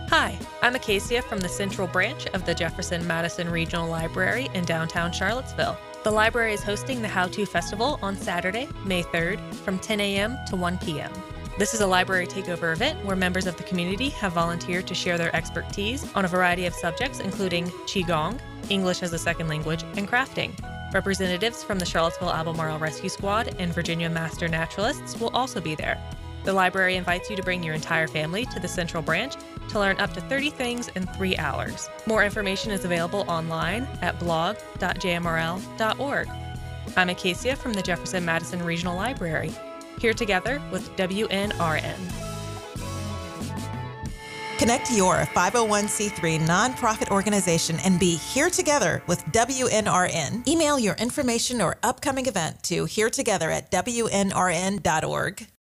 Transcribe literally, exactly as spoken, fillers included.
Hi, I'm Acacia from the Central Branch of the Jefferson Madison Regional Library in downtown Charlottesville. The library is hosting the How To Festival on Saturday, May third, from ten a.m. to one p.m. This is a library takeover event where members of the community have volunteered to share their expertise on a variety of subjects, including Qigong, English as a second language, and crafting. Representatives from the Charlottesville Albemarle Rescue Squad and Virginia Master Naturalists will also be there. The library invites you to bring your entire family to the Central Branch to learn up to thirty things in three hours. More information is available online at blog dot j m r l dot org. I'm Acacia from the Jefferson Madison Regional Library, here together with W N R N. Connect your five oh one c three nonprofit organization and be here together with W N R N. Email your information or upcoming event to here together at w n r n dot org.